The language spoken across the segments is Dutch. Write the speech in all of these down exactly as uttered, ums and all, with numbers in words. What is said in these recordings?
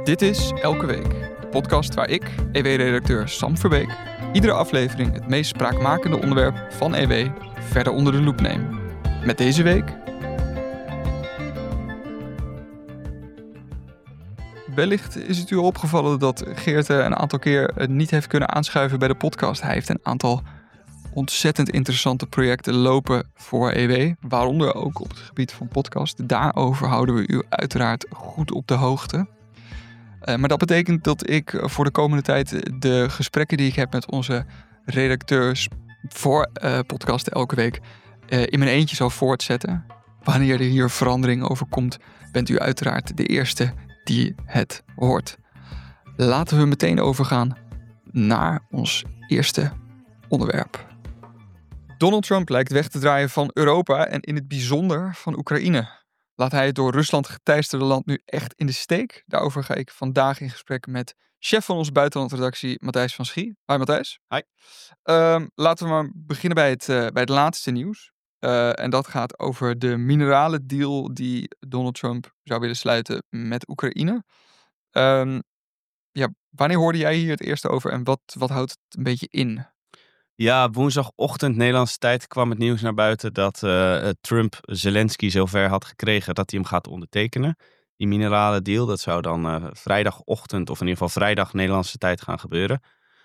Dit is Elke Week, de podcast waar ik, E W-redacteur Sam Verbeek, iedere aflevering het meest spraakmakende onderwerp van E W verder onder de loep neem. Met deze week... Wellicht is het u opgevallen dat Geert een aantal keer niet heeft kunnen aanschuiven bij de podcast. Hij heeft een aantal ontzettend interessante projecten lopen voor E W, waaronder ook op het gebied van podcast. Daarover houden we u uiteraard goed op de hoogte. Uh, maar dat betekent dat ik voor de komende tijd de gesprekken die ik heb met onze redacteurs voor uh, podcast elke week uh, in mijn eentje zal voortzetten. Wanneer er hier verandering over komt, bent u uiteraard de eerste die het hoort. Laten we meteen overgaan naar ons eerste onderwerp. Donald Trump lijkt weg te draaien van Europa en in het bijzonder van Oekraïne. Laat hij het door Rusland geteisterde land nu echt in de steek? Daarover ga ik vandaag in gesprek met chef van onze buitenlandredactie, Matthijs van Schie. Hi Matthijs. Hi. Um, laten we maar beginnen bij het, uh, bij het laatste nieuws. Uh, en dat gaat over de mineralendeal die Donald Trump zou willen sluiten met Oekraïne. Um, ja, wanneer hoorde jij hier het eerst over en wat, wat houdt het een beetje in? Ja, woensdagochtend Nederlandse tijd kwam het nieuws naar buiten dat uh, Trump Zelensky zover had gekregen dat hij hem gaat ondertekenen. Die mineralendeal, dat zou dan uh, vrijdagochtend of in ieder geval vrijdag Nederlandse tijd gaan gebeuren.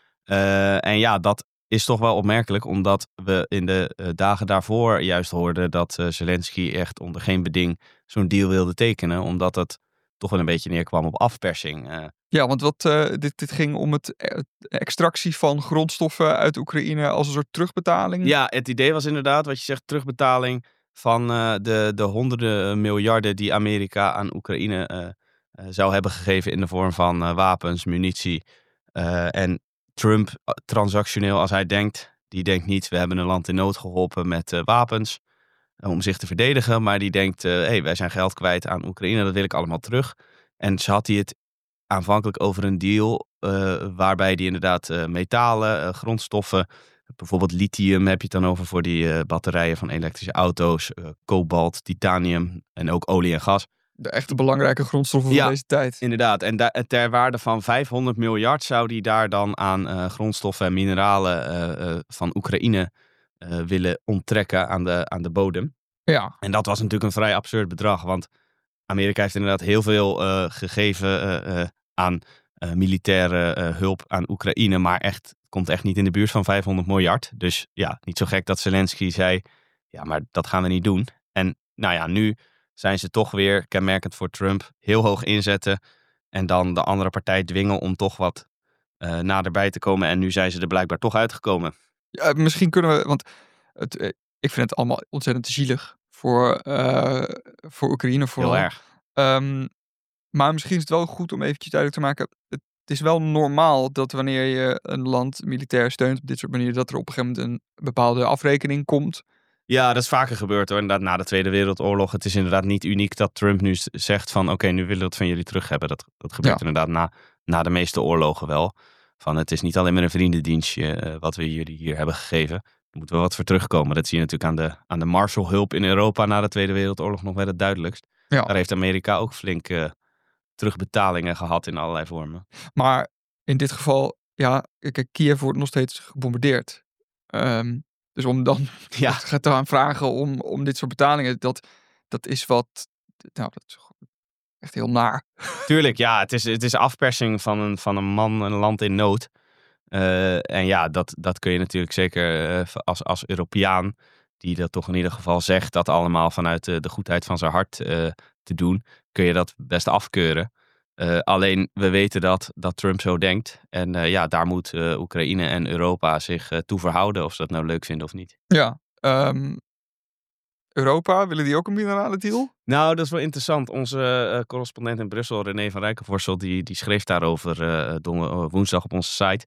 Uh, en ja, dat is toch wel opmerkelijk, omdat we in de uh, dagen daarvoor juist hoorden dat uh, Zelensky echt onder geen beding zo'n deal wilde tekenen, omdat het toch wel een beetje neerkwam op afpersing. Uh, Ja, want wat, uh, dit, dit ging om het uh, extractie van grondstoffen uit Oekraïne als een soort terugbetaling. Ja, het idee was inderdaad, wat je zegt, terugbetaling van uh, de, de honderden miljarden die Amerika aan Oekraïne uh, uh, zou hebben gegeven in de vorm van uh, wapens, munitie. Uh, en Trump, transactioneel als hij denkt, die denkt niet, we hebben een land in nood geholpen met uh, wapens uh, om zich te verdedigen. Maar die denkt, hé, uh, hey, wij zijn geld kwijt aan Oekraïne, dat wil ik allemaal terug. En zo had hij het aanvankelijk over een deal uh, waarbij die inderdaad uh, metalen, uh, grondstoffen, bijvoorbeeld lithium heb je het dan over voor die uh, batterijen van elektrische auto's, uh, kobalt, titanium en ook olie en gas. De echte belangrijke grondstoffen ja, van deze tijd. Inderdaad. En da- ter waarde van vijfhonderd miljard zou die daar dan aan uh, grondstoffen en mineralen uh, uh, van Oekraïne uh, willen onttrekken aan de, aan de bodem. Ja. En dat was natuurlijk een vrij absurd bedrag, want Amerika heeft inderdaad heel veel uh, gegeven uh, uh, aan uh, militaire uh, hulp aan Oekraïne, maar echt komt echt niet in de buurt van vijfhonderd miljard. Dus ja, niet zo gek dat Zelensky zei, ja, maar dat gaan we niet doen. En nou ja, nu zijn ze toch weer, kenmerkend voor Trump, heel hoog inzetten en dan de andere partij dwingen om toch wat uh, naderbij te komen. En nu zijn ze er blijkbaar toch uitgekomen. Ja, misschien kunnen we, want het, ik vind het allemaal ontzettend zielig voor, uh, voor Oekraïne vooral. Heel erg. Um, maar misschien is het wel goed om eventjes duidelijk te maken, het is wel normaal dat wanneer je een land militair steunt op dit soort manieren, dat er op een gegeven moment een bepaalde afrekening komt. Ja, dat is vaker gebeurd hoor. Inderdaad, na de Tweede Wereldoorlog. Het is inderdaad niet uniek dat Trump nu zegt van oké, okay, nu willen we het van jullie terug hebben. Dat, dat gebeurt ja. inderdaad na, na de meeste oorlogen wel. Van het is niet alleen maar een vriendendienstje uh, wat we jullie hier hebben gegeven. Er moet wel wat voor terugkomen. Dat zie je natuurlijk aan de, aan de Marshallhulp in Europa na de Tweede Wereldoorlog nog wel het duidelijkst. Ja. Daar heeft Amerika ook flink uh, terugbetalingen gehad in allerlei vormen. Maar in dit geval, ja, kijk, Kiev wordt nog steeds gebombardeerd. Um, Dus om dan ja. te gaan vragen om, om dit soort betalingen, dat, dat is wat, nou, dat is echt heel naar. Tuurlijk, ja, het is, het is afpersing van een, van een man, een land in nood. Uh, en ja, dat, dat kun je natuurlijk zeker uh, als, als Europeaan, die dat toch in ieder geval zegt, dat allemaal vanuit de, de goedheid van zijn hart uh, te doen, kun je dat best afkeuren. Uh, alleen, we weten dat, dat Trump zo denkt. En uh, ja, daar moet uh, Oekraïne en Europa zich uh, toe verhouden, of ze dat nou leuk vinden of niet. Ja, um, Europa, willen die ook een mineralendeal? Nou, dat is wel interessant. Onze uh, correspondent in Brussel, René van Rijkenvorsel, die, die schreef daarover uh, don- woensdag op onze site.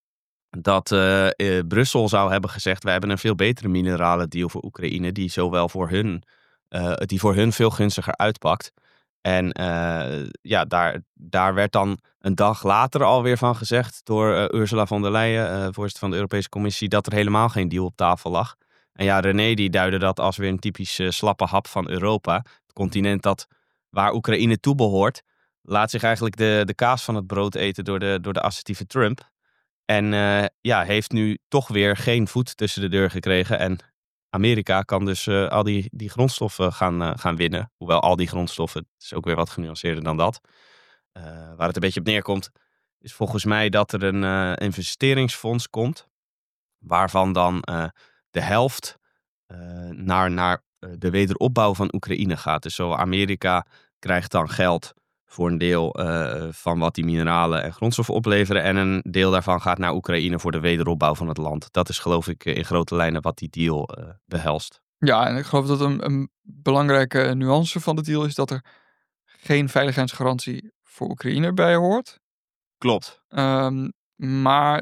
Dat uh, uh, Brussel zou hebben gezegd, wij hebben een veel betere mineralendeal voor Oekraïne, die zowel voor hun, uh, die voor hun veel gunstiger uitpakt. En uh, ja, daar, daar werd dan een dag later alweer van gezegd door uh, Ursula von der Leyen, uh, voorzitter van de Europese Commissie, dat er helemaal geen deal op tafel lag. En ja, René die duidde dat als weer een typisch uh, slappe hap van Europa. Het continent dat waar Oekraïne toe behoort, laat zich eigenlijk de, de kaas van het brood eten door de, door de assertieve Trump. En uh, ja, heeft nu toch weer geen voet tussen de deur gekregen. En Amerika kan dus uh, al die, die grondstoffen gaan, uh, gaan winnen. Hoewel al die grondstoffen, het is ook weer wat genuanceerder dan dat. Uh, waar het een beetje op neerkomt, is volgens mij dat er een uh, investeringsfonds komt. Waarvan dan uh, de helft uh, naar, naar de wederopbouw van Oekraïne gaat. Dus zo Amerika krijgt dan geld voor een deel uh, van wat die mineralen en grondstoffen opleveren. En een deel daarvan gaat naar Oekraïne voor de wederopbouw van het land. Dat is geloof ik in grote lijnen wat die deal uh, behelst. Ja, en ik geloof dat een, een belangrijke nuance van de deal is dat er geen veiligheidsgarantie voor Oekraïne bij hoort. Klopt. Um, maar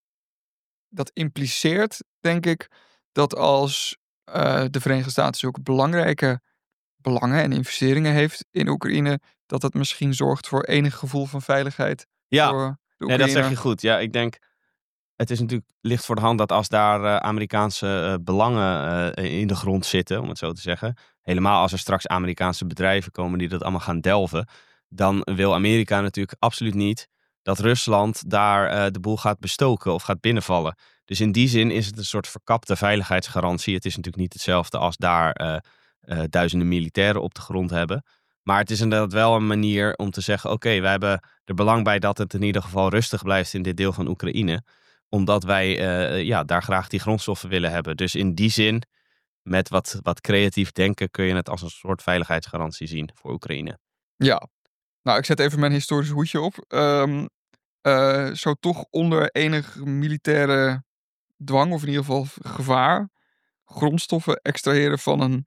dat impliceert, denk ik, dat als uh, de Verenigde Staten zulke belangrijke belangen en investeringen heeft in Oekraïne, dat dat misschien zorgt voor enig gevoel van veiligheid ja. voor de Oekraïne. Ja, dat zeg je goed. Ja, ik denk, het is natuurlijk licht voor de hand dat als daar uh, Amerikaanse uh, belangen uh, in de grond zitten, om het zo te zeggen, helemaal als er straks Amerikaanse bedrijven komen die dat allemaal gaan delven, dan wil Amerika natuurlijk absoluut niet dat Rusland daar uh, de boel gaat bestoken of gaat binnenvallen. Dus in die zin is het een soort verkapte veiligheidsgarantie. Het is natuurlijk niet hetzelfde als daar uh, uh, duizenden militairen op de grond hebben. Maar het is inderdaad wel een manier om te zeggen, oké, okay, wij hebben er belang bij dat het in ieder geval rustig blijft in dit deel van Oekraïne. Omdat wij uh, ja, daar graag die grondstoffen willen hebben. Dus in die zin, met wat, wat creatief denken, kun je het als een soort veiligheidsgarantie zien voor Oekraïne. Ja, nou ik zet even mijn historisch hoedje op. Um, uh, zo toch onder enig militaire dwang, of in ieder geval gevaar, grondstoffen extraheren van een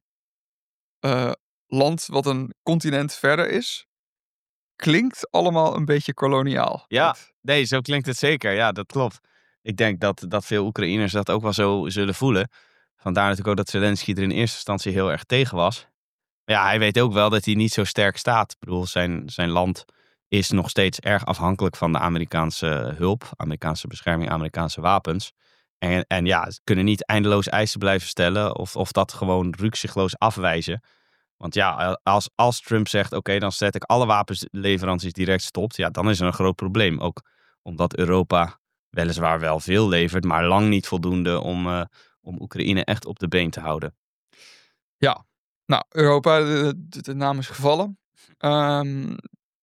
uh, land wat een continent verder is, klinkt allemaal een beetje koloniaal. Ja, dat... nee, zo klinkt het zeker. Ja, dat klopt. Ik denk dat, dat veel Oekraïners dat ook wel zo zullen voelen. Vandaar natuurlijk ook dat Zelensky er in eerste instantie heel erg tegen was. Maar ja, hij weet ook wel dat hij niet zo sterk staat. Ik bedoel, zijn, zijn land is nog steeds erg afhankelijk van de Amerikaanse hulp, Amerikaanse bescherming, Amerikaanse wapens. En, en ja, ze kunnen niet eindeloos eisen blijven stellen of, of dat gewoon rukzichtloos afwijzen. Want ja, als, als Trump zegt, oké, okay, dan zet ik alle wapensleveranties direct stopt, ja, dan is er een groot probleem. Ook omdat Europa weliswaar wel veel levert, maar lang niet voldoende om, uh, om Oekraïne echt op de been te houden. Ja, nou, Europa, de, de, de naam is gevallen. Um,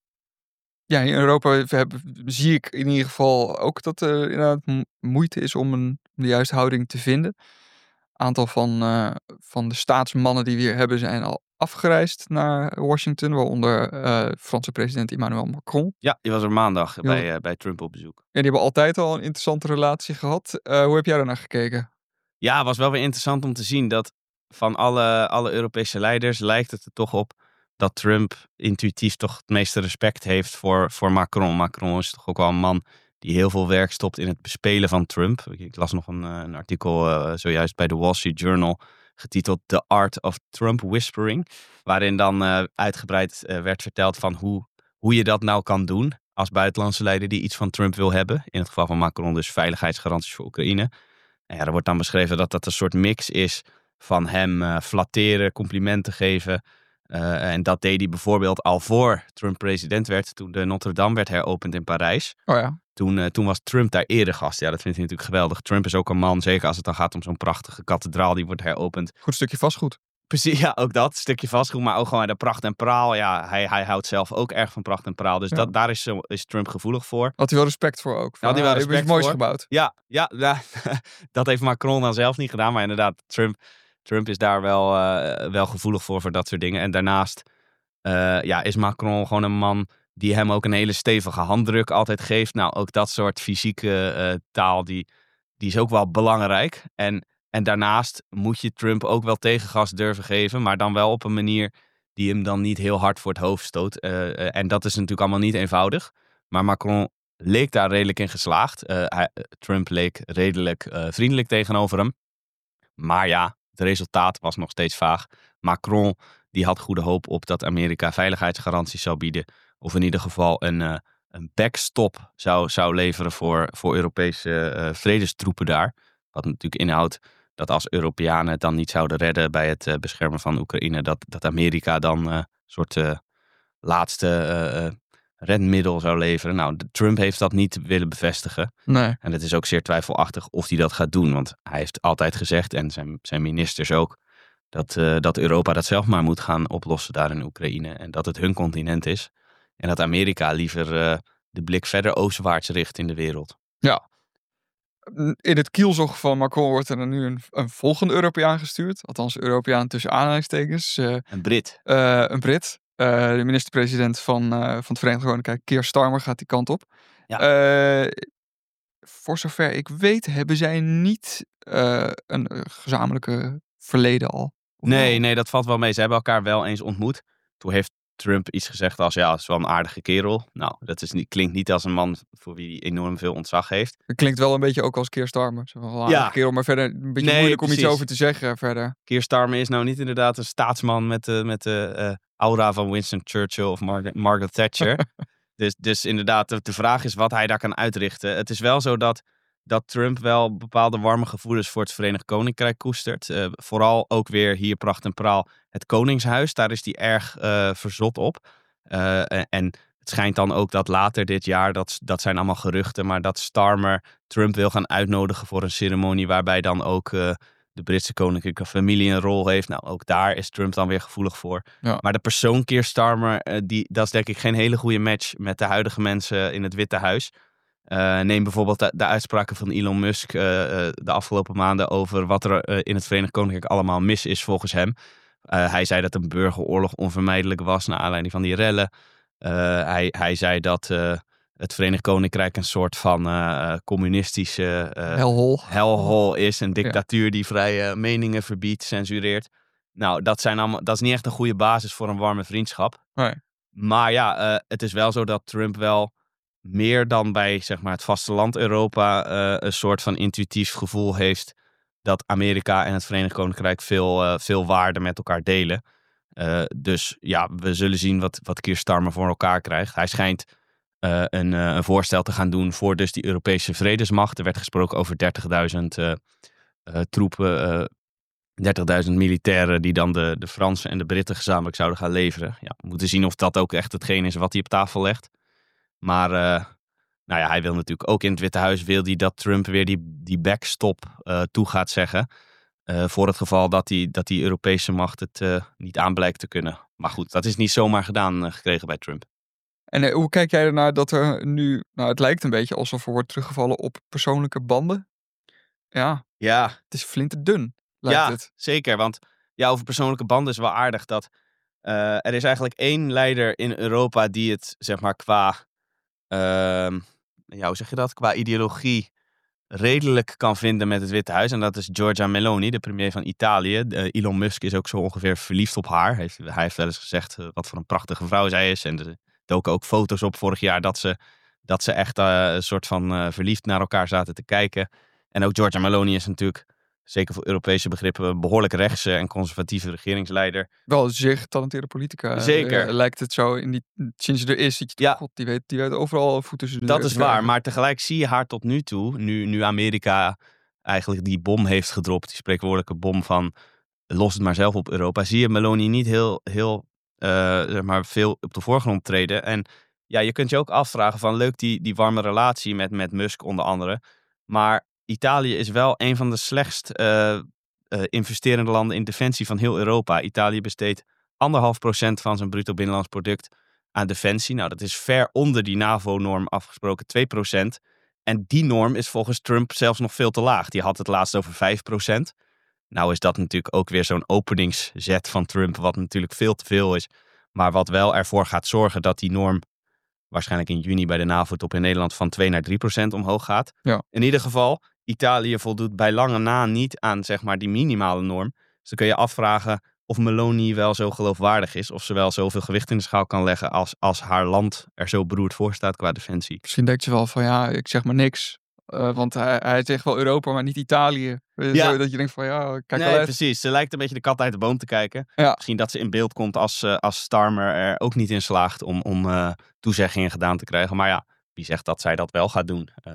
ja, in Europa hebben, zie ik in ieder geval ook dat er inderdaad moeite is om, een, om de juiste houding te vinden. Een aantal van, uh, van de staatsmannen die we hier hebben zijn al afgereisd naar Washington, waaronder uh, Franse president Emmanuel Macron. Ja, die was er maandag ja. bij, uh, bij Trump op bezoek. En die hebben altijd al een interessante relatie gehad. Uh, hoe heb jij daarnaar gekeken? Ja, het was wel weer interessant om te zien dat van alle, alle Europese leiders lijkt het er toch op dat Trump intuïtief toch het meeste respect heeft voor, voor Macron. Macron is toch ook wel een man die heel veel werk stopt in het bespelen van Trump. Ik las nog een, een artikel uh, zojuist bij de Wall Street Journal getiteld The Art of Trump Whispering. Waarin dan uh, uitgebreid uh, werd verteld van hoe, hoe je dat nou kan doen als buitenlandse leider die iets van Trump wil hebben. In het geval van Macron dus veiligheidsgaranties voor Oekraïne. En ja, er wordt dan beschreven dat dat een soort mix is van hem uh, flatteren, complimenten geven. Uh, en dat deed hij bijvoorbeeld al voor Trump president werd, toen de Notre Dame werd heropend in Parijs. Oh ja. Toen, uh, toen was Trump daar eerder gast. Ja, dat vindt hij natuurlijk geweldig. Trump is ook een man, zeker als het dan gaat om zo'n prachtige kathedraal die wordt heropend. Goed stukje vastgoed. Precies, ja, ook dat. Stukje vastgoed, maar ook gewoon de pracht en praal. Ja, hij, hij houdt zelf ook erg van pracht en praal. Dus ja. dat, daar is, is Trump gevoelig voor. Had hij wel respect voor ook. Van, Had hij wel respect het moois voor. gebouwd. Ja, ja, ja dat heeft Macron dan zelf niet gedaan. Maar inderdaad, Trump, Trump is daar wel, uh, wel gevoelig voor, voor dat soort dingen. En daarnaast uh, ja, is Macron gewoon een man die hem ook een hele stevige handdruk altijd geeft. Nou, ook dat soort fysieke uh, taal, die, die is ook wel belangrijk. En, en daarnaast moet je Trump ook wel tegengas durven geven, maar dan wel op een manier die hem dan niet heel hard voor het hoofd stoot. Uh, uh, en dat is natuurlijk allemaal niet eenvoudig. Maar Macron leek daar redelijk in geslaagd. Uh, hij, Trump leek redelijk uh, vriendelijk tegenover hem. Maar ja, het resultaat was nog steeds vaag. Macron die had goede hoop op dat Amerika veiligheidsgaranties zou bieden. Of in ieder geval een, uh, een backstop zou, zou leveren voor, voor Europese uh, vredestroepen daar. Wat natuurlijk inhoudt dat als Europeanen het dan niet zouden redden bij het uh, beschermen van Oekraïne, dat, dat Amerika dan een uh, soort uh, laatste uh, redmiddel zou leveren. Nou, de, Trump heeft dat niet willen bevestigen. Nee. En het is ook zeer twijfelachtig of hij dat gaat doen. Want hij heeft altijd gezegd, en zijn, zijn ministers ook, dat, uh, dat Europa dat zelf maar moet gaan oplossen daar in Oekraïne. En dat het hun continent is. En dat Amerika liever uh, de blik verder oostwaarts richt in de wereld. Ja. In het kielzog van Macron wordt er nu een, een volgende Europeaan gestuurd. Althans, Europeaan tussen aanhalingstekens. Uh, een Brit. Uh, een Brit. Uh, de minister-president van, uh, van het Verenigd Koninkrijk, Keir Starmer, gaat die kant op. Ja. Uh, voor zover ik weet, hebben zij niet uh, een uh, gezamenlijke verleden al. Nee, nee, dat valt wel mee. Ze hebben elkaar wel eens ontmoet. Toen heeft Trump iets gezegd als, ja, het is wel een aardige kerel. Nou, dat is niet, klinkt niet als een man voor wie hij enorm veel ontzag heeft. Het klinkt wel een beetje ook als Keir Starmer. Zo wel een aardige ja. kerel, maar verder een beetje nee, moeilijk precies. om iets over te zeggen verder. Keir Starmer is nou niet inderdaad een staatsman met de, met de uh, aura van Winston Churchill of Mar- Margaret Thatcher. dus, dus inderdaad, de, de vraag is wat hij daar kan uitrichten. Het is wel zo dat, dat Trump wel bepaalde warme gevoelens voor het Verenigd Koninkrijk koestert. Uh, vooral ook weer hier pracht en praal het Koningshuis. Daar is hij erg uh, verzot op. Uh, en het schijnt dan ook dat later dit jaar, dat, dat zijn allemaal geruchten, maar dat Starmer Trump wil gaan uitnodigen voor een ceremonie waarbij dan ook uh, de Britse koninklijke familie een rol heeft. Nou, ook daar is Trump dan weer gevoelig voor. Ja. Maar de persoon Keir Starmer, uh, die, dat is denk ik geen hele goede match met de huidige mensen in het Witte Huis. Uh, neem bijvoorbeeld de, de uitspraken van Elon Musk uh, uh, de afgelopen maanden over wat er uh, in het Verenigd Koninkrijk allemaal mis is volgens hem. Uh, hij zei dat een burgeroorlog onvermijdelijk was naar aanleiding van die rellen. Uh, hij, hij zei dat uh, het Verenigd Koninkrijk een soort van uh, communistische uh, hellhole. hellhole is. Een dictatuur ja. die vrije meningen verbiedt, censureert. Nou, dat, zijn allemaal, dat is niet echt een goede basis voor een warme vriendschap. Nee. Maar ja, uh, het is wel zo dat Trump wel meer dan bij zeg maar, het vasteland Europa uh, een soort van intuïtief gevoel heeft dat Amerika en het Verenigd Koninkrijk veel, uh, veel waarde met elkaar delen. Uh, dus ja, we zullen zien wat, wat Keir Starmer voor elkaar krijgt. Hij schijnt uh, een, uh, een voorstel te gaan doen voor dus die Europese vredesmacht. Er werd gesproken over dertigduizend uh, uh, troepen, uh, dertigduizend militairen die dan de, de Fransen en de Britten gezamenlijk zouden gaan leveren. Ja, we moeten zien of dat ook echt hetgeen is wat hij op tafel legt. Maar uh, nou ja, hij wil natuurlijk ook in het Witte Huis wil hij dat Trump weer die, die backstop uh, toe gaat zeggen. Uh, voor het geval dat die, dat die Europese macht het uh, niet aan blijkt te kunnen. Maar goed, dat is niet zomaar gedaan uh, gekregen bij Trump. En uh, hoe kijk jij ernaar dat er nu, nou het lijkt een beetje alsof er wordt teruggevallen op persoonlijke banden? Ja, ja. Het is flinterdun, lijkt ja, het. Zeker. Want ja, over persoonlijke banden is wel aardig dat uh, er is eigenlijk één leider in Europa die het zeg maar qua, uh, ja, hoe zeg je dat? Qua ideologie redelijk kan vinden met het Witte Huis. En dat is Giorgia Meloni, de premier van Italië. Uh, Elon Musk is ook zo ongeveer verliefd op haar. Hij heeft, hij heeft wel eens gezegd uh, wat voor een prachtige vrouw zij is. En er doken ook foto's op vorig jaar dat ze, dat ze echt uh, een soort van uh, verliefd naar elkaar zaten te kijken. En ook Giorgia Meloni is natuurlijk, zeker voor Europese begrippen, een behoorlijk rechtse en conservatieve regeringsleider. Wel een zeer getalenteerde politica. Zeker. Uh, lijkt het zo, in die, sinds je er is, ziet je ja. God, die weet, die weet overal voet tussen de Dat is waar, maar tegelijk zie je haar tot nu toe, nu, nu Amerika eigenlijk die bom heeft gedropt, die spreekwoordelijke bom van los het maar zelf op Europa, zie je Meloni niet heel, heel uh, zeg maar veel op de voorgrond treden. En ja, je kunt je ook afvragen van leuk die, die warme relatie met, met Musk onder andere, maar Italië is wel een van de slechtst uh, uh, investerende landen in defensie van heel Europa. Italië besteedt anderhalf procent van zijn bruto binnenlands product aan defensie. Nou, dat is ver onder die NAVO-norm afgesproken twee procent. En die norm is volgens Trump zelfs nog veel te laag. Die had het laatst over vijf procent. Nou is dat natuurlijk ook weer zo'n openingszet van Trump, wat natuurlijk veel te veel is. Maar wat wel ervoor gaat zorgen dat die norm waarschijnlijk in juni bij de NAVO-top in Nederland van twee naar drie procent omhoog gaat. Ja. In ieder geval, Italië voldoet bij lange na niet aan zeg maar die minimale norm. Dus dan kun je afvragen of Meloni wel zo geloofwaardig is. Of ze wel zoveel gewicht in de schaal kan leggen als, als haar land er zo beroerd voor staat qua defensie. Misschien denkt ze wel van ja, ik zeg maar niks. Uh, want hij, hij zegt wel Europa, maar niet Italië. Ja. Zo, dat je denkt van ja, kijk nee, wel uit. Precies. Ze lijkt een beetje de kat uit de boom te kijken. Ja. Misschien dat ze in beeld komt als, uh, als Starmer er ook niet in slaagt om, om uh, toezeggingen gedaan te krijgen. Maar ja, wie zegt dat zij dat wel gaat doen? Uh,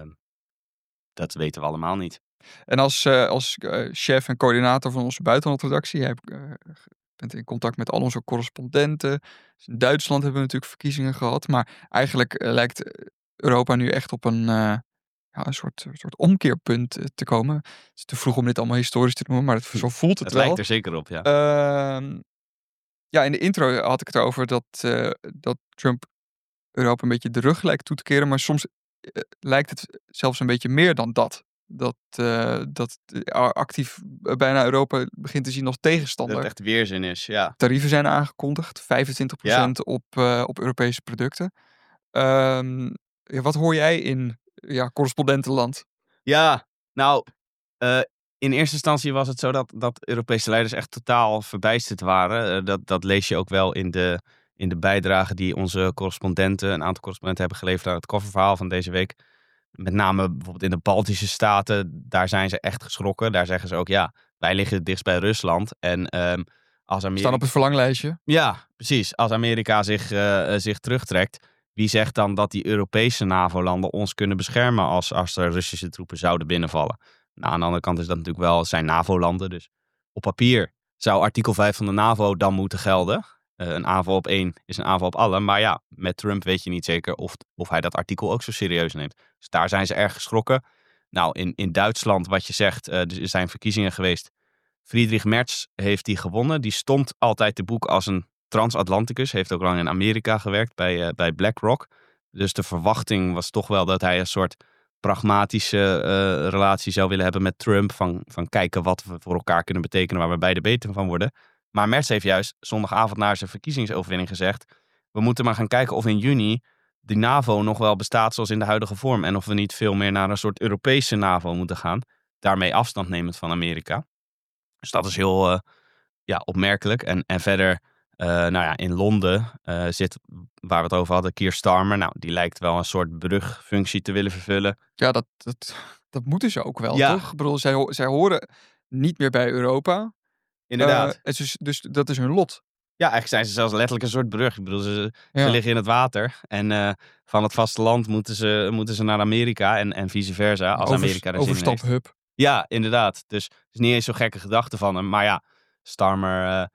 dat weten we allemaal niet. En als, uh, als uh, chef en coördinator van onze buitenlandredactie heb ik uh, bent in contact met al onze correspondenten. Dus in Duitsland hebben we natuurlijk verkiezingen gehad. Maar eigenlijk uh, lijkt Europa nu echt op een, uh, ja, een soort, een soort omkeerpunt uh, te komen. Het is te vroeg om dit allemaal historisch te noemen, maar het, zo voelt het, Het wel. lijkt er zeker op, ja. Uh, ja, in de intro had ik het erover dat, uh, dat Trump Europa een beetje de rug lijkt toe te keren. Maar soms uh, lijkt het zelfs een beetje meer dan dat. Dat, uh, dat actief bijna Europa begint te zien als tegenstander. Dat het echt weerzin is, ja. Tarieven zijn aangekondigd, vijfentwintig procent ja. op, uh, op Europese producten. Um, ja, wat hoor jij in ja, correspondentenland? Ja, nou, uh, in eerste instantie was het zo dat, dat Europese leiders echt totaal verbijsterd waren. Uh, dat, dat lees je ook wel in de, in de bijdrage die onze correspondenten, een aantal correspondenten hebben geleverd aan het kofferverhaal van deze week. Met name bijvoorbeeld in de Baltische staten, daar zijn ze echt geschrokken. Daar zeggen ze ook, ja, wij liggen het dichtst bij Rusland. En um, als Amerika... Staan op het verlanglijstje. Ja, precies. Als Amerika zich, uh, zich terugtrekt, wie zegt dan dat die Europese NAVO-landen ons kunnen beschermen als, als er Russische troepen zouden binnenvallen? Nou, aan de andere kant is dat natuurlijk wel, zijn NAVO-landen. Dus op papier zou artikel vijf van de NAVO dan moeten gelden. Uh, een aanval op één is een aanval op alle. Maar ja, met Trump weet je niet zeker of, of hij dat artikel ook zo serieus neemt. Dus daar zijn ze erg geschrokken. Nou, in, in Duitsland, wat je zegt, uh, er zijn verkiezingen geweest. Friedrich Merz heeft die gewonnen. Die stond altijd te boek als een transatlanticus. Heeft ook lang in Amerika gewerkt bij, uh, bij BlackRock. Dus de verwachting was toch wel dat hij een soort pragmatische uh, relatie zou willen hebben met Trump. Van, van kijken wat we voor elkaar kunnen betekenen, waar we beide beter van worden. Maar Merz heeft juist zondagavond na zijn verkiezingsoverwinning gezegd: we moeten maar gaan kijken of in juni de NAVO nog wel bestaat zoals in de huidige vorm. En of we niet veel meer naar een soort Europese NAVO moeten gaan. Daarmee afstand nemend van Amerika. Dus dat is heel uh, ja, opmerkelijk. En, en verder, uh, nou ja, in Londen uh, zit, waar we het over hadden, Keir Starmer. Nou, die lijkt wel een soort brugfunctie te willen vervullen. Ja, dat, dat, dat moeten ze ook wel, ja. toch? Ik bedoel, zij, zij horen niet meer bij Europa. Inderdaad. Uh, dus, dus dat is hun lot. Ja, eigenlijk zijn ze zelfs letterlijk een soort brug. Ik bedoel, ze, ja. ze liggen in het water. En uh, van het vasteland moeten ze, moeten ze naar Amerika en, en vice versa. Als Over, Amerika er zin in heeft. Overstaphub. Ja, inderdaad. Dus het is niet eens zo'n gekke gedachte van hem. Maar ja, Starmer uh,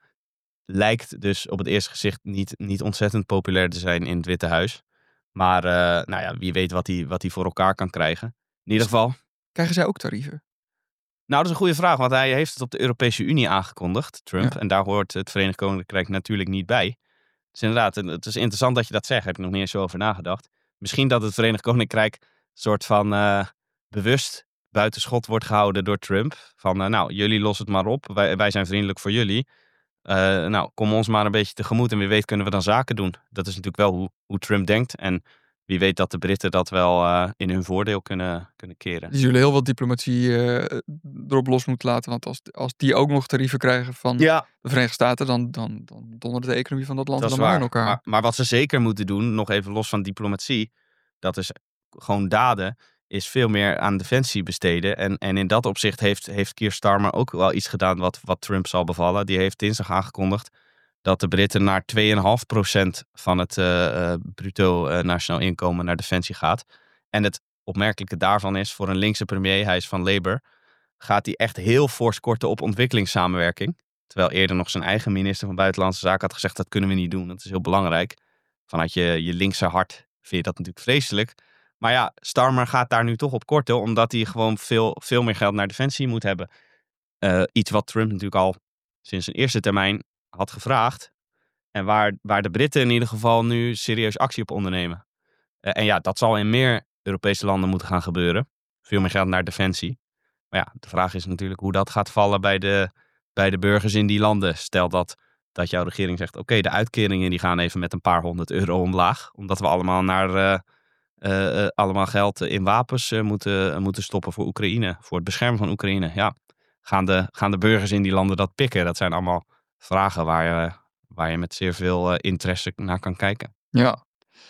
lijkt dus op het eerste gezicht niet, niet ontzettend populair te zijn in het Witte Huis. Maar uh, nou ja, wie weet wat hij wat hij voor elkaar kan krijgen. In ieder geval. Krijgen zij ook tarieven? Nou, dat is een goede vraag, want hij heeft het op de Europese Unie aangekondigd, Trump. Ja. En daar hoort het Verenigd Koninkrijk natuurlijk niet bij. Dus inderdaad, het is interessant dat je dat zegt. Daar heb ik nog niet eens zo over nagedacht. Misschien dat het Verenigd Koninkrijk soort van uh, bewust buitenschot wordt gehouden door Trump. Van, uh, nou, jullie lossen het maar op. Wij, wij zijn vriendelijk voor jullie. Uh, nou, kom ons maar een beetje tegemoet en wie weet kunnen we dan zaken doen. Dat is natuurlijk wel hoe, hoe Trump denkt. En wie weet dat de Britten dat wel uh, in hun voordeel kunnen, kunnen keren. Die zullen heel wat diplomatie uh, erop los moeten laten. Want als, als die ook nog tarieven krijgen van ja. de Verenigde Staten, dan, dan, dan dondert de economie van dat land dan maar in elkaar. Maar, maar wat ze zeker moeten doen, nog even los van diplomatie, dat is gewoon daden, is veel meer aan defensie besteden. En, en in dat opzicht heeft, heeft Keir Starmer ook wel iets gedaan wat, wat Trump zal bevallen. Die heeft dinsdag aangekondigd dat de Britten naar twee komma vijf procent van het uh, uh, bruto uh, nationaal inkomen naar defensie gaat. En het opmerkelijke daarvan is, voor een linkse premier, hij is van Labour, gaat hij echt heel fors korten op ontwikkelingssamenwerking. Terwijl eerder nog zijn eigen minister van Buitenlandse Zaken had gezegd, dat kunnen we niet doen. Dat is heel belangrijk. Vanuit je, je linkse hart vind je dat natuurlijk vreselijk. Maar ja, Starmer gaat daar nu toch op korten, omdat hij gewoon veel, veel meer geld naar defensie moet hebben. Uh, iets wat Trump natuurlijk al sinds zijn eerste termijn had gevraagd. En waar, waar de Britten in ieder geval nu serieus actie op ondernemen. Uh, en ja, dat zal in meer Europese landen moeten gaan gebeuren. Veel meer geld naar defensie. Maar ja, de vraag is natuurlijk hoe dat gaat vallen bij de, bij de burgers in die landen. Stel dat, dat jouw regering zegt, oké, okay, de uitkeringen die gaan even met een paar honderd euro omlaag. Omdat we allemaal naar uh, uh, uh, allemaal geld in wapens uh, moeten, uh, moeten stoppen voor Oekraïne. Voor het beschermen van Oekraïne. Ja, gaan de, gaan de burgers in die landen dat pikken? Dat zijn allemaal vragen waar je, waar je met zeer veel uh, interesse naar kan kijken. Ja.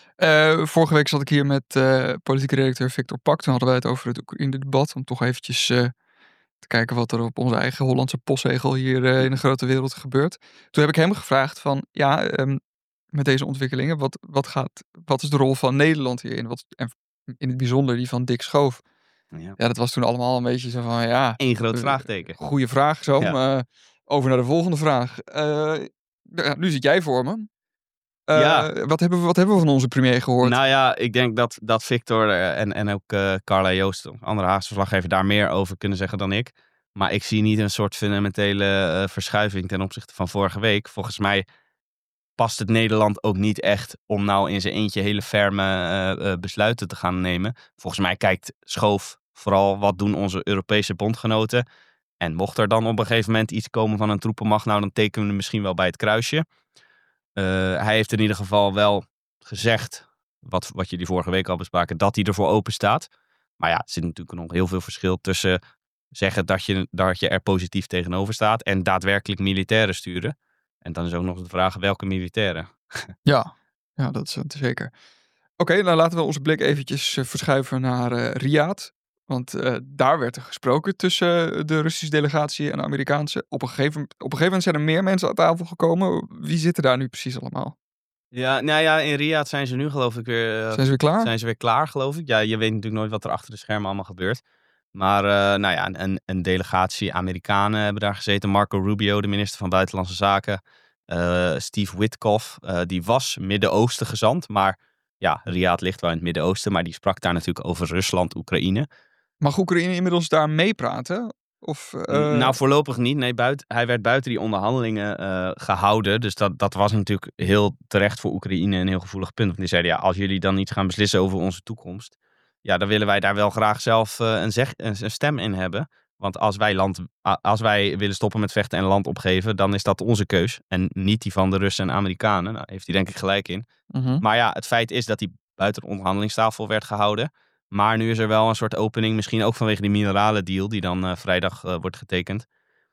Uh, vorige week zat ik hier met uh, politieke redacteur Victor Pak. Toen hadden wij het over het Oekraïne-debat. Om toch eventjes uh, te kijken wat er op onze eigen Hollandse postzegel hier uh, in de grote wereld gebeurt. Toen heb ik hem gevraagd van, ja, um, met deze ontwikkelingen, wat, wat, gaat, wat is de rol van Nederland hierin? Wat, en in het bijzonder die van Dick Schoof. Ja. ja, dat was toen allemaal een beetje zo van, ja... Eén groot vraagteken. Goeie vraag zo. Ja. Maar, Over naar de volgende vraag. Uh, ja, nu zit jij voor me. Uh, ja. wat, hebben we, wat hebben we van onze premier gehoord? Nou ja, ik denk dat, dat Victor en, en ook uh, Carla Joost, andere Haagse verslaggever, daar meer over kunnen zeggen dan ik. Maar ik zie niet een soort fundamentele uh, verschuiving ten opzichte van vorige week. Volgens mij past het Nederland ook niet echt om nou in zijn eentje hele ferme uh, uh, besluiten te gaan nemen. Volgens mij kijkt Schoof vooral wat doen onze Europese bondgenoten. En mocht er dan op een gegeven moment iets komen van een troepenmacht, nou dan tekenen we misschien wel bij het kruisje. Uh, hij heeft in ieder geval wel gezegd, wat, wat jullie vorige week al bespraken, dat hij ervoor open staat. Maar ja, er zit natuurlijk nog heel veel verschil tussen zeggen dat je, dat je er positief tegenover staat en daadwerkelijk militairen sturen. En dan is ook nog de vraag, welke militairen? Ja, ja dat is zeker. Oké, okay, nou laten we onze blik eventjes uh, verschuiven naar uh, Riyadh. Want uh, daar werd er gesproken tussen de Russische delegatie en de Amerikaanse. Op een, gegeven, op een gegeven moment zijn er meer mensen aan tafel gekomen. Wie zitten daar nu precies allemaal? Ja, nou ja, in Riyadh zijn ze nu geloof ik weer... Uh, zijn ze weer klaar? Zijn ze weer klaar, geloof ik. Ja, je weet natuurlijk nooit wat er achter de schermen allemaal gebeurt. Maar uh, nou ja, een, een delegatie Amerikanen hebben daar gezeten. Marco Rubio, de minister van Buitenlandse Zaken. Uh, Steve Witkoff, uh, die was Midden-Oosten gezant. Maar ja, Riyadh ligt wel in het Midden-Oosten. Maar die sprak daar natuurlijk over Rusland, Oekraïne. Mag Oekraïne inmiddels daar meepraten? Of, uh... Nou, voorlopig niet. Nee, buiten, hij werd buiten die onderhandelingen uh, gehouden. Dus dat, dat was natuurlijk heel terecht voor Oekraïne een heel gevoelig punt. Want die zeiden, ja, als jullie dan niet gaan beslissen over onze toekomst, ja, dan willen wij daar wel graag zelf uh, een, zeg, een, een stem in hebben. Want als wij, land, als wij willen stoppen met vechten en land opgeven, dan is dat onze keus. En niet die van de Russen en Amerikanen. Nou, heeft hij denk ik gelijk in. Uh-huh. Maar ja, het feit is dat hij buiten de onderhandelingstafel werd gehouden. Maar nu is er wel een soort opening, misschien ook vanwege die mineralen deal die dan uh, vrijdag uh, wordt getekend.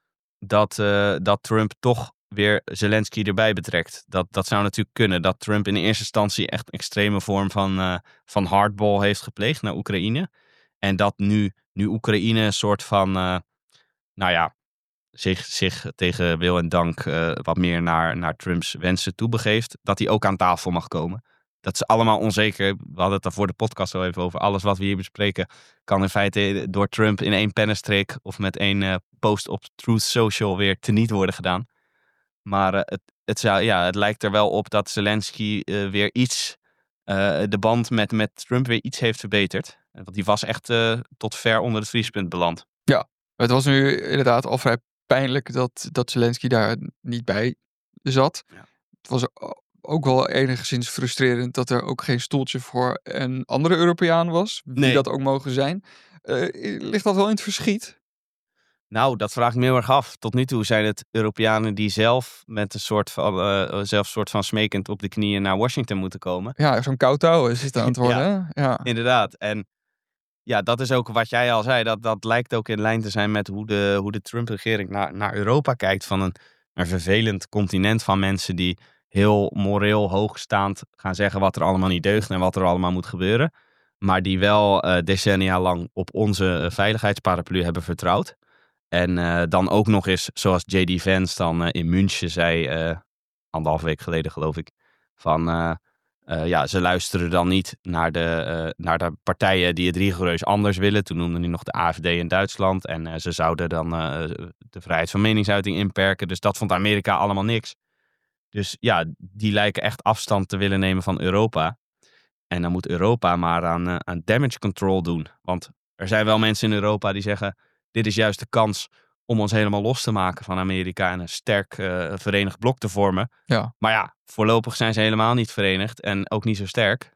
Dat, uh, dat Trump toch weer Zelensky erbij betrekt. Dat, dat zou natuurlijk kunnen. Dat Trump in eerste instantie echt een extreme vorm van, uh, van hardball heeft gepleegd naar Oekraïne. En dat nu, nu Oekraïne een soort van, uh, nou ja, zich, zich tegen wil en dank uh, wat meer naar, naar Trumps wensen toebegeeft. Dat hij ook aan tafel mag komen. Dat is allemaal onzeker. We hadden het daar voor de podcast al even over. Alles wat we hier bespreken kan in feite door Trump in één pennenstreek of met één uh, post op Truth Social weer teniet worden gedaan. Maar uh, het, het, zou, ja, het lijkt er wel op dat Zelensky uh, weer iets, uh, de band met, met Trump weer iets heeft verbeterd. Want die was echt uh, tot ver onder het vriespunt beland. Ja, het was nu inderdaad al vrij pijnlijk dat, dat Zelensky daar niet bij zat. Ja. Het was ook wel enigszins frustrerend dat er ook geen stoeltje voor een andere Europeaan was. Wie nee. dat ook mogen zijn. Uh, ligt dat wel in het verschiet? Nou, dat vraag ik me heel erg af. Tot nu toe zijn het Europeanen die zelf met een soort van, uh, zelf soort van smekend op de knieën naar Washington moeten komen. Ja, zo'n koutou is het aan het worden. ja, ja, inderdaad. En ja, dat is ook wat jij al zei. Dat, dat lijkt ook in lijn te zijn met hoe de, hoe de Trump-regering naar, naar Europa kijkt. Van een, een vervelend continent van mensen die heel moreel hoogstaand gaan zeggen wat er allemaal niet deugt en wat er allemaal moet gebeuren. Maar die wel uh, decennia lang op onze veiligheidsparaplu hebben vertrouwd. En uh, dan ook nog eens, zoals J D Vance dan uh, in München zei, uh, anderhalf week geleden geloof ik, van uh, uh, ja, ze luisteren dan niet naar de, uh, naar de partijen die het rigoureus anders willen. Toen noemde hij nog de A F D in Duitsland en uh, ze zouden dan uh, de vrijheid van meningsuiting inperken. Dus dat vond Amerika allemaal niks. Dus ja, die lijken echt afstand te willen nemen van Europa. En dan moet Europa maar aan, uh, aan damage control doen. Want er zijn wel mensen in Europa die zeggen, dit is juist de kans om ons helemaal los te maken van Amerika en een sterk uh, verenigd blok te vormen. Ja. Maar ja, voorlopig zijn ze helemaal niet verenigd en ook niet zo sterk.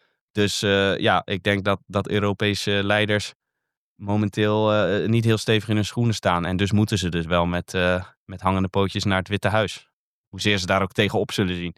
Dus uh, ja, ik denk dat, dat Europese leiders momenteel uh, niet heel stevig in hun schoenen staan. En dus moeten ze dus wel met, uh, met hangende pootjes naar het Witte Huis. Hoezeer ze daar ook tegenop zullen zien.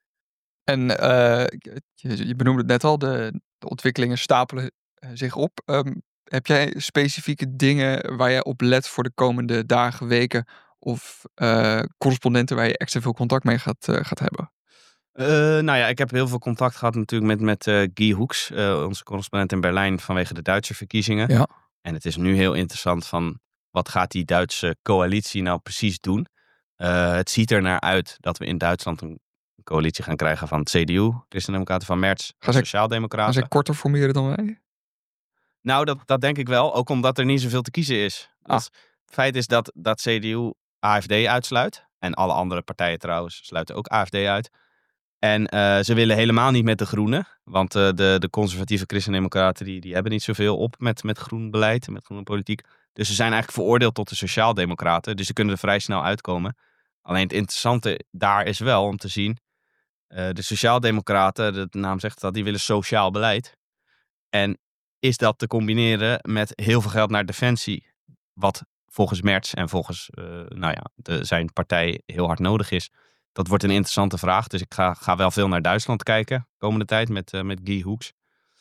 En uh, je, je benoemde het net al, de, de ontwikkelingen stapelen zich op. Um, heb jij specifieke dingen waar jij op let voor de komende dagen, weken of uh, correspondenten waar je extra veel contact mee gaat, uh, gaat hebben? Uh, nou ja, ik heb heel veel contact gehad natuurlijk met, met uh, Guy Hoeks, uh, onze correspondent in Berlijn vanwege de Duitse verkiezingen. Ja. En het is nu heel interessant van wat gaat die Duitse coalitie nou precies doen? Uh, het ziet er naar uit dat we in Duitsland een coalitie gaan krijgen van het C D U, Christen-Democraten, van Merz, en Sociaaldemocraten. Gaan zij korter formeren dan wij? Nou, dat, dat denk ik wel. Ook omdat er niet zoveel te kiezen is. Ah. Het feit is dat, dat C D U A F D uitsluit. En alle andere partijen trouwens sluiten ook A F D uit. En uh, ze willen helemaal niet met de Groenen. Want uh, de, de conservatieve christendemocraten die, die hebben niet zoveel op met, met groen beleid en met groene politiek. Dus ze zijn eigenlijk veroordeeld tot de sociaaldemocraten. Dus ze kunnen er vrij snel uitkomen. Alleen het interessante daar is wel om te zien. Uh, de sociaaldemocraten, de naam zegt dat, die willen sociaal beleid. En is dat te combineren met heel veel geld naar defensie. Wat volgens Merz en volgens uh, nou ja, de, zijn partij heel hard nodig is. Dat wordt een interessante vraag. Dus ik ga, ga wel veel naar Duitsland kijken de komende tijd met, uh, met Guy Hoeks.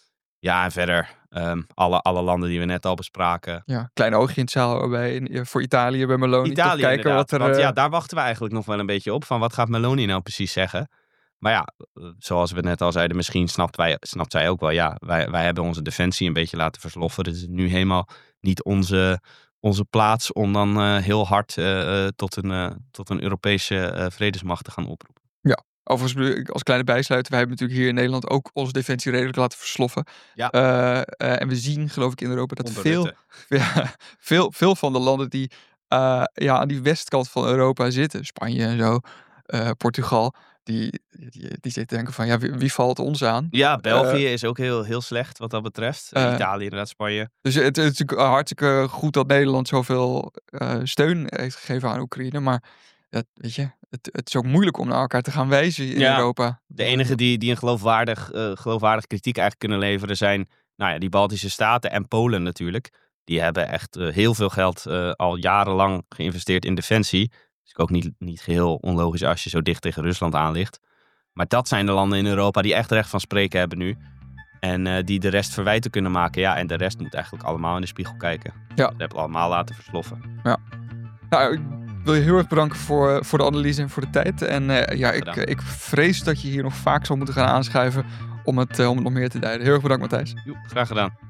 Ja, en verder um, alle, alle landen die we net al bespraken. Ja, klein oogje in het zaal bij, in, voor Italië bij Meloni. Italië kijken inderdaad. Wat er, Want uh... ja, daar wachten we eigenlijk nog wel een beetje op. Van wat gaat Meloni nou precies zeggen? Maar ja, zoals we net al zeiden, misschien snapt, wij, snapt zij ook wel. Ja, wij, wij hebben onze defensie een beetje laten versloffen. Dus het is nu helemaal niet onze, onze plaats om dan uh, heel hard uh, tot, een, uh, tot een Europese uh, vredesmacht te gaan oproepen. Ja. Overigens, als kleine bijsluiter, wij hebben natuurlijk hier in Nederland ook onze defensie redelijk laten versloffen. Ja. Uh, uh, en we zien, geloof ik, in Europa dat Onder veel, ja, veel, veel van de landen die uh, ja, aan die westkant van Europa zitten, Spanje en zo, uh, Portugal, die, die, die zitten denken van, ja, wie, wie valt ons aan? Ja, België uh, is ook heel, heel slecht wat dat betreft. Uh, Italië inderdaad, Spanje. Dus het, het is natuurlijk hartstikke goed dat Nederland zoveel uh, steun heeft gegeven aan Oekraïne, maar ja, weet je, het, het is ook moeilijk om naar elkaar te gaan wijzen in ja, Europa. De enige die, die een geloofwaardig, uh, geloofwaardig kritiek eigenlijk kunnen leveren zijn nou ja, die Baltische Staten en Polen natuurlijk. Die hebben echt uh, heel veel geld uh, al jarenlang geïnvesteerd in defensie. Dus ook niet, niet geheel onlogisch als je zo dicht tegen Rusland aan ligt. Maar dat zijn de landen in Europa die echt recht van spreken hebben nu. En uh, die de rest verwijten kunnen maken. Ja, en de rest moet eigenlijk allemaal in de spiegel kijken. Ja. Dat hebben we allemaal laten versloffen. Ja. Nou, ik wil je heel erg bedanken voor, voor de analyse en voor de tijd. En uh, ja, ik, ik vrees dat je hier nog vaak zal moeten gaan aanschuiven om het, uh, om het nog meer te duiden. Heel erg bedankt, Matthijs. Jo, graag gedaan.